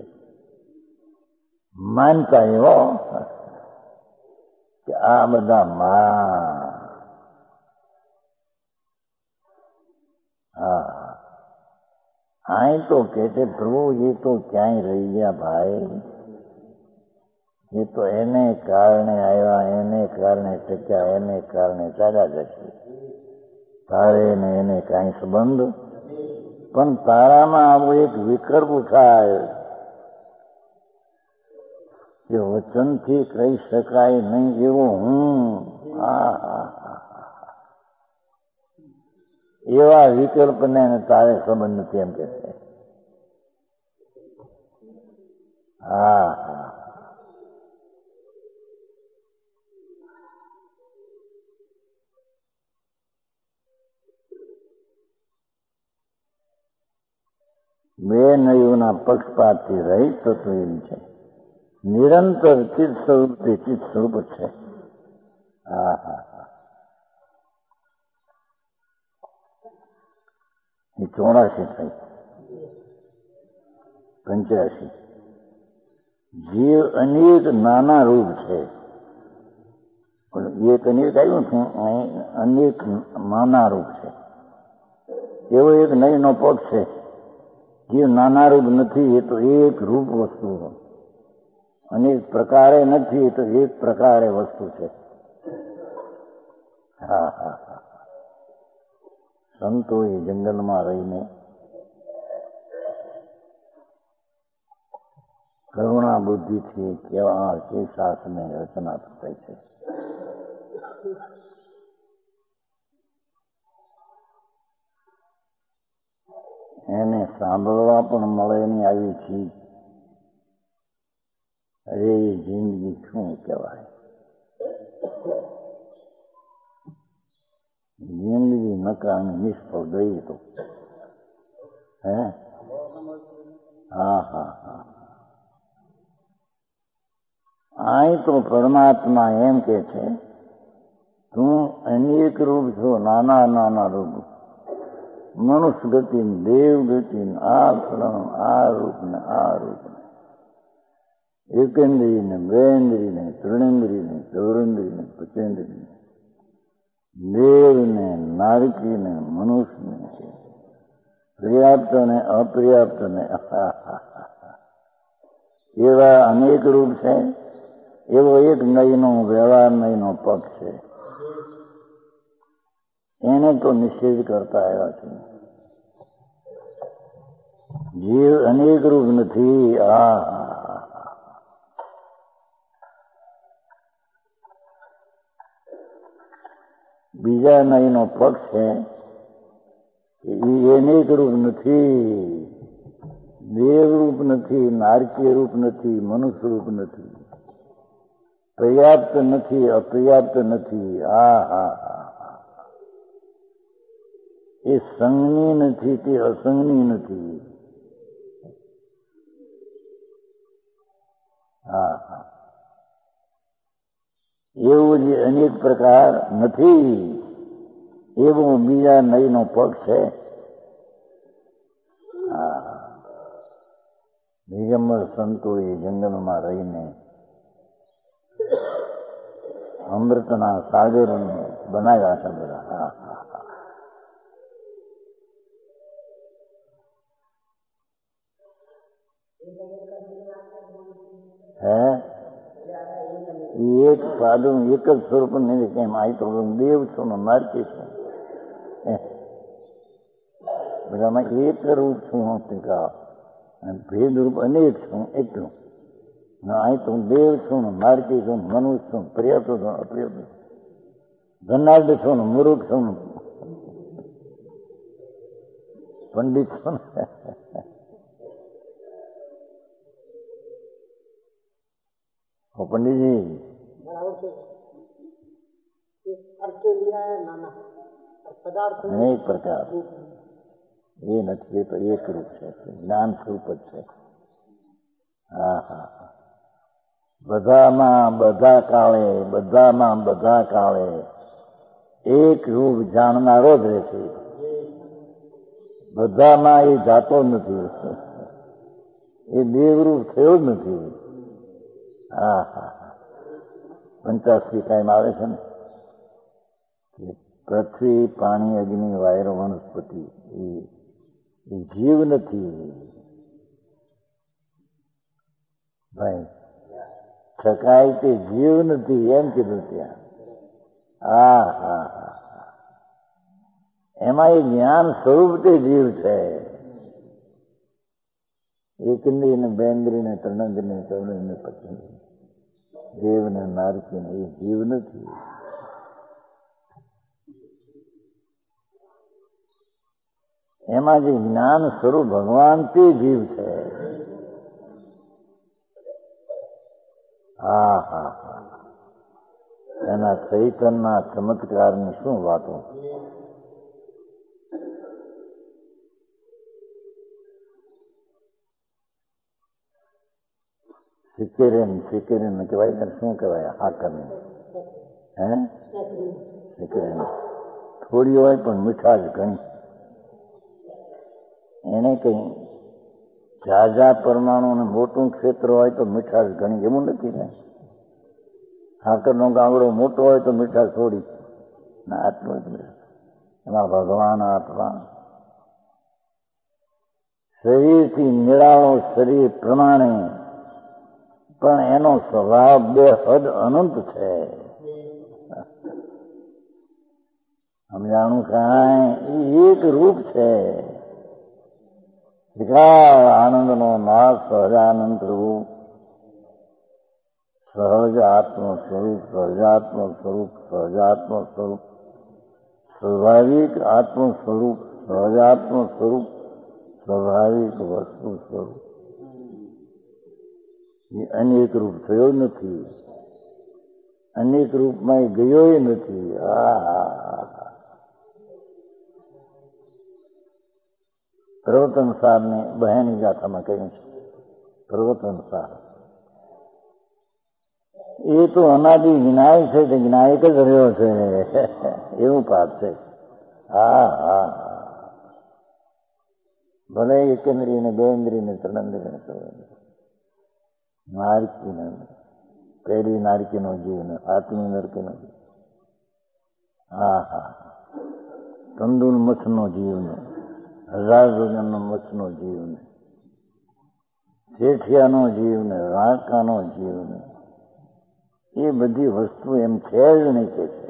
માનતા એવો કે આ બધા મારા. હા, આય તો કે છે પ્રભુ એ તો ક્યાંય રહી ગયા ભાઈ, એ તો એને કારણે આવ્યા, એને કારણે ટક્યા, એને કારણે ચાલ્યા જશે. તારે ને એને કાંઈ સંબંધ. પણ તારામાં આવું એક વિકલ્પ થાય કે વચનથી કહી શકાય નહીં એવો હું. હા, એવા વિકલ્પને તારે સંબંધ નથી એમ કે છે. હા, હા, બે નયુના પક્ષપાતથી રહિત થતું એમ છે. નિરંતર ચિત્ત સ્વરૂપે ચિત્ત સ્વરૂપ છે. હા, હા, હા. એ ચોરાશી થઈ. પંચ્યાસી. જીવ અનેક નાના રૂપ છે. એક અનેક આવ્યું છે, અનેક નાના રૂપ છે. એવો એક નયનો પક્ષ છે. જે નાના રૂપ નથી એ તો એક રૂપ વસ્તુ, અનેક પ્રકારે નથી એ તો એક પ્રકારે વસ્તુ છે. હા, હા, હા. સંતો એ જંગલમાં રહીને કરુણા બુદ્ધિથી કેવા કે શાસ્ત્રની રચના થઈ છે. એને સાંભળવા પણ મળે નહીં આવી ચીજ. અરે એ જિંદગી શું કહેવાય? જિંદગી નકામી નિષ્ફળ ગઈ તો. હે? હા, હા, હા. આય તો પરમાત્મા એમ કે છે તું અનેક રૂપ છો, નાના નાના રૂપ. મનુષ્ય ગતિ, દેવ ગતિ, આ પ્રણ, આ રૂપ ને આ રૂપ ને એકેન્દ્રી ને બેન્દ્રી ને ત્રણેન્દ્રી ને ચૌરેન્દ્રી ને પચેન્દ્રી ને દેવ ને નારકી ને મનુષ્ય ને પર્યાપ્ત ને અપર્યાપ્ત ને એવા અનેક રૂપ છે. એવો એક નયનો વ્યવહાર નયનો પક્ષ છે. એને તો નિષેધ કરતા આવ્યા છે. જીવ અનેક રૂપ નથી. આ બીજા નયનો પક્ષ છે એ અનેક રૂપ નથી, દેવ રૂપ નથી, નારકીય રૂપ નથી, મનુષ્ય રૂપ નથી, પર્યાપ્ત નથી, અપર્યાપ્ત નથી. આ હા હા, એ સંગની નથી તે અસંગની નથી. હા, હા. એવું જે અનેક પ્રકાર નથી એવો બીજા નયનો પક્ષ છે. હા, દિગંબર સંતોએ જંગલમાં રહીને અમૃતના સાગરને બનાવ્યા છે બધા. હા, હા, હા. હે એક સાધુ એક જ સ્વરૂપ નહીં કેમ આ તો દેવ છું ને નારકી છું, બધામાં એક રૂપ છું હું ટીકા, ભેદ રૂપ અનેક છું એટલું. અહીં તો દેવ છું ને નારકી છું, મનુષ્ય છું, પર્યાપ્ત છું, અપર્યાપ્ત છું, ધનાઢ્ય છું ને મૂર્ખ છું ને પંડિત છું ને. પંડિતજી અનેક પ્રકાર એ નથી, એ તો એક રૂપ છે, જ્ઞાન સ્વરૂપ જ છે. હા હા હા, બધામાં બધા કાળે, બધામાં બધા કાળે એક રૂપ જાણનારો જ રહેશે. બધામાં એ જાતો નથી, એ દેવરૂપ થયો જ નથી. હા હા હા, પંચાસી ટાઈમ આવે છે ને, પૃથ્વી, પાણી, અગ્નિ, વાયુ, વનસ્પતિ એ જીવ નથી ભાઈ. થકાય તે જીવ નથી એમ કીધું ત્યાં. હા હા હા, એમાં એ જ્ઞાન સ્વરૂપ તે જીવ છે. એકંદ્રી ને બેન્દ્રી ને ત્રણેન્દ્રી ને ચૌડેન્દ્રી ને પચેન્દ્રી, દેવ ને નારકી ને એ જીવ નથી. એમાં જે જ્ઞાન સ્વરૂપ ભગવાન તે જીવ છે. હા હા હા, એના ચૈતનના ચમત્કારની શું વાતો. સિકેરેન સિકેરેન કહેવાય ને, શું કહેવાય? હાકર હે સિકેરેન થોડી હોય પણ મીઠાશ ઘણી. એને કઈ ઝાઝા પરમાણુ ને મોટું ક્ષેત્ર હોય તો મીઠાશ ઘણી, એવું નથી ને. હાકરનો ગાંગડો મોટો હોય તો મીઠાશ થોડી ના, આટલું જ. એમાં ભગવાન આત્મા શરીરથી નિરાળો શરીર પ્રમાણે, પણ એનો સ્વભાવ બે હદ અનંત છે. સમજાણું કાંઈ? એક રૂપ છે. આનંદનો નાશ, સહજાનંદ રૂપ, સહજ આત્મ સ્વરૂપ, સહજાત્મ સ્વરૂપ, સહજાત્મ સ્વરૂપ, સ્વાભાવિક આત્મ સ્વરૂપ, સહજાત્મ સ્વરૂપ, સ્વાભાવિક વસ્તુ સ્વરૂપ. એ અનેક રૂપ થયો નથી, અનેક રૂપમાં એ ગયો નથી. આ પ્રવર્તન સારને બહેની ગાથામાં કહ્યું છે. પ્રવર્તન સાર એ તો અનાદિ વિનાયક છે, તે વિનાયક જ રહ્યો છે એવું પાઠ છે. હા હા, ભલે એકેન્દ્રિય ને બેન્દ્રિય ને ત્રણેન્દ્રિય ને ચૌડેન્દ્રિય, નારકી ને પહેલી નારકી નો જીવ ને આત્મી નારકી નો જીવ, હા હા, તંદુર મચ્છ નો જીવ ને હજાર ભોજન નો મચ્છ નો જીવ ને શેઠિયા નો જીવ ને વાંકા નો જીવ ને એ બધી વસ્તુ એમ છે જ નહીં કે છે.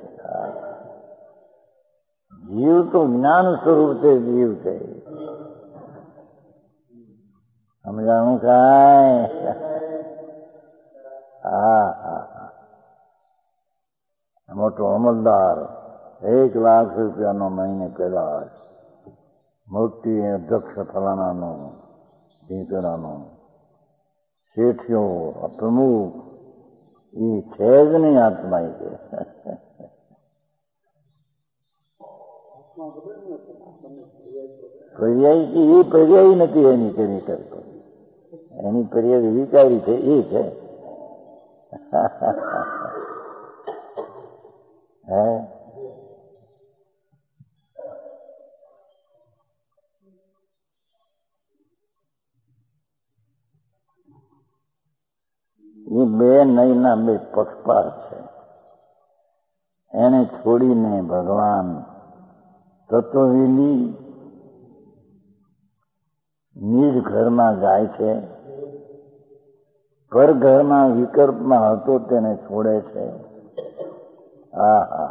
જીવ તો જ્ઞાન સ્વરૂપ છે, જીવ છે. સમજાણું કાંઈ? હા હા, મોટો અમલદાર એક લાખ રૂપિયાનો મહિને પેલા મોટી અધ્યક્ષ ફલાણાનો ઢીંચણાનો શેઠિયો પ્રમુખ એ છે જ નહીં આત્મા. એ કે પર્યાય એ પર્યાય નથી એની કરી કરતો, એની પર્યાય વિચારી છે એ છે. હે એ બે નયના બે પક્ષપાત છે. એને છોડીને ભગવાન તત્વવિની નિજ ઘરમાં જાય છે, પર ઘરમાં વિકલ્પમાં હતો તેને છોડે છે. હા હા,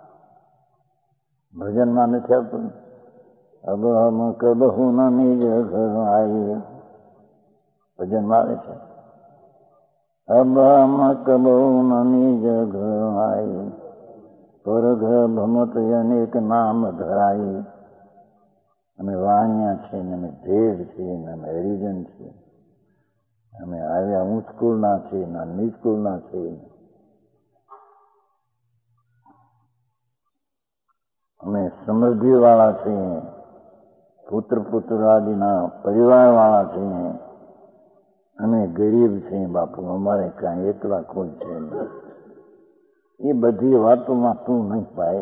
ભજનમાં નથી આવતું. અબ હમ કબહુ ન નિજ ઘર આવી, ભજનમાં આવે છે. અબ હમ કબહુ ન નિજ ઘર આવી, પર ઘર ભમત અનેક નામ ધરાઈ. અમે વાણિયા છે ને અમે ભેદ છીએ ને અમે હરિજન છીએ, અમે આવ્યા ઊંચ કુળના છીએ ને નીચ કુળના છીએ. અમે સમૃદ્ધિ વાળા છીએ, પુત્ર પુત્ર આદિના પરિવાર વાળા છીએ, અમે ગરીબ છીએ બાપુ, અમારે કાંઈ એકલા કોઈ છે નહીં. એ બધી વાતોમાં તું નહીં પાય.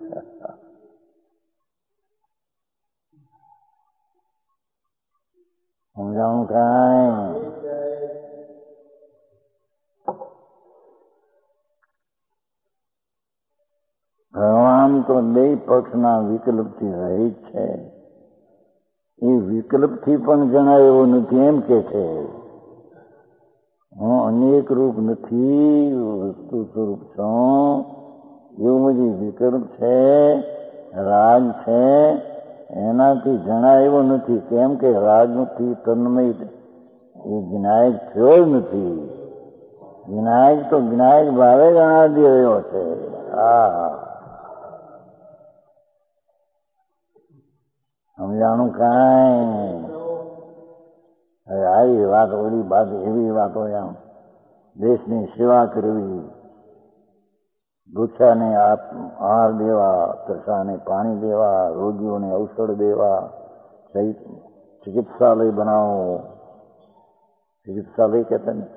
સમજાણું કાંઈ? ભગવાન તો બે પક્ષના વિકલ્પથી રહિત છે. એ વિકલ્પથી પણ જણાય એવો નથી એમ કે છે. હું અનેક રૂપ નથી, વસ્તુ સ્વરૂપ છું. એવું બધી વિકલ્પ છે, રાગ છે, એનાથી જણાય એવો નથી. કેમ કે રાગથી તન્મય એ જ્ઞાયક થયો જ નથી. જ્ઞાયક તો જ્ઞાયક ભાવે ગણાવી રહ્યો છે. હા, સમજાણું કાંઈ? હવે આવી વાત ઓલી વાત એવી વાતો એમ દેશની સેવા કરવી, ભૂખ્યાને આહાર દેવા, તરસાને પાણી દેવા, રોગીઓને ઔષધ દેવા, ચિકિત્સાલય બનાવો. ચિકિત્સાલય કહેતા ને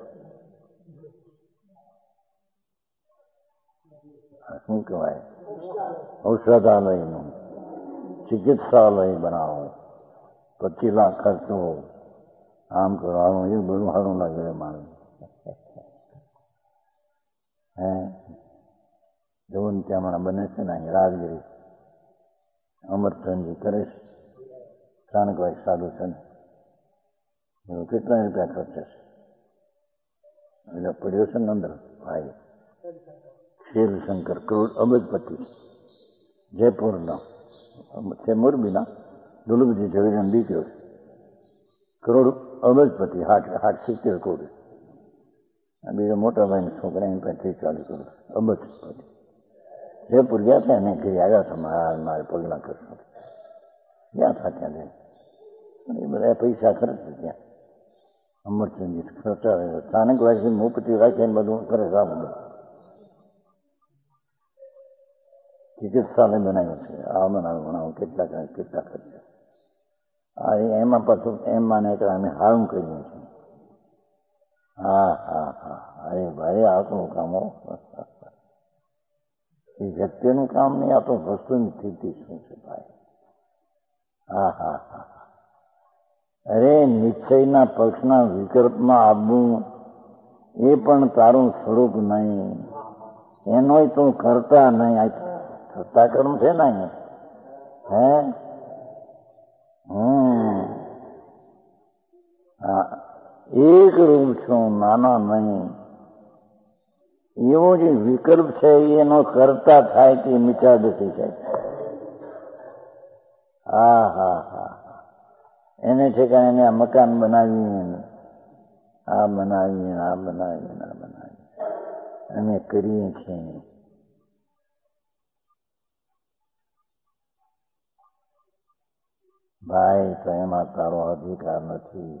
શું કહેવાય? ઔષધાલયનું ચિકિત્સાલય બનાવો, પચીસ લાખ ખર્ચો, આમ કરવાનું, એ બધું સારું લાગે મારે. હે જોવું ને ત્યાં હમણાં બને છે ને અહીં રાજગીરી અમરચંદજી કરે છે, ચાણકભાઈ સાધુ છે ને, એવું કેટલા રૂપિયા ખર્ચે છે. એટલે પડ્યો છે ને અંદર ભાઈ શિવશંકર કરોડ અબજપતિ, જયપુરના છે, મોરબીના દુલુભજી ઝવેરીનો દીકરો છે. કરોડ અબજપતિ, હાટ હાટ સિત્તેર કરોડ. બીજો મોટા ભાઈ છોકરા એની પાસે ચાલીસ કરોડ. અબજપતિ જયપુર ગયા હતા ને ઘરે આવ્યા હતા. મારા મારે પગલા કરશો ગયા હતા ત્યાં. એ બધા પૈસા ખર્ચે ત્યાં અમરચંદજી ખર્ચાવે. સ્થાનિક વાસી મુક્તિ રાખીને બધું કરે છે. આ બધું ચિકિત્સાલય બનાવ્યું છે. આ બનાવ બનાવો કેટલા કેટલા ખર્ચા. આ એમાં પાછું એમ માને કે અમે હારું કરીએ છીએ. હા હા હા અરે ભાઈ આપણું કામ, એ વ્યક્તિનું કામ નહીં, આ તો વસ્તુની સ્થિતિ શું છે ભાઈ. હા હા હા અરે નિશ્ચયના પક્ષના વિકલ્પમાં આવવું એ પણ તારું સ્વરૂપ નહીં. એનોય તું કરતા નહીં. થતા કર્મ છે ને હે હમ હા એક રૂપ છું, નાના નહીં. એવો જે વિકલ્પ છે એનો કરતા થાય કે મિચાદ થઈ જાય. હા હા હા એને ઠેકાણે એને આ મકાન બનાવીએ, આ બનાવીએ, આ બનાવીએ, આ બનાવીએ અમે કરીએ છીએ. ભાઈ તો એમાં તારો અધિકાર નથી.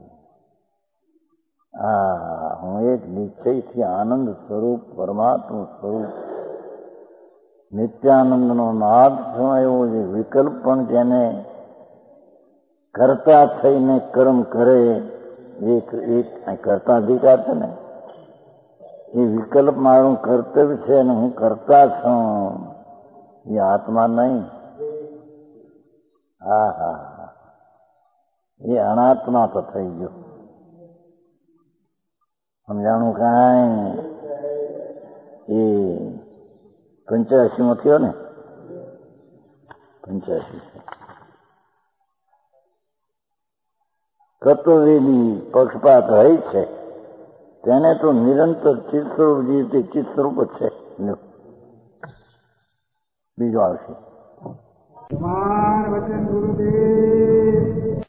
હા હું એક નિશ્ચયથી આનંદ સ્વરૂપ, પરમાત્મા સ્વરૂપ, નિત્યાનંદનો નાદ છું. એવો જે વિકલ્પ પણ જેને કરતા થઈને કર્મ કરે, એક એક કરતા અધિકાર છે ને, એ વિકલ્પ મારું કર્તવ્ય છે ને હું કરતા છું. એ આત્મા નહીં. હા હા હા એ અનાત્મા તો થઈ ગયો. સમજાણું કાંઈ? એ પંચ્યાસી માં થયો ને, પંચ્યાસી કર્તવ્યની પક્ષપાત રહી છે તેને તો નિરંતર ચિત્સ્વરૂપ જીવતી ચિત્સ્વરૂપ જ છે. બીજો આવશે. વચન ગુરુદેવ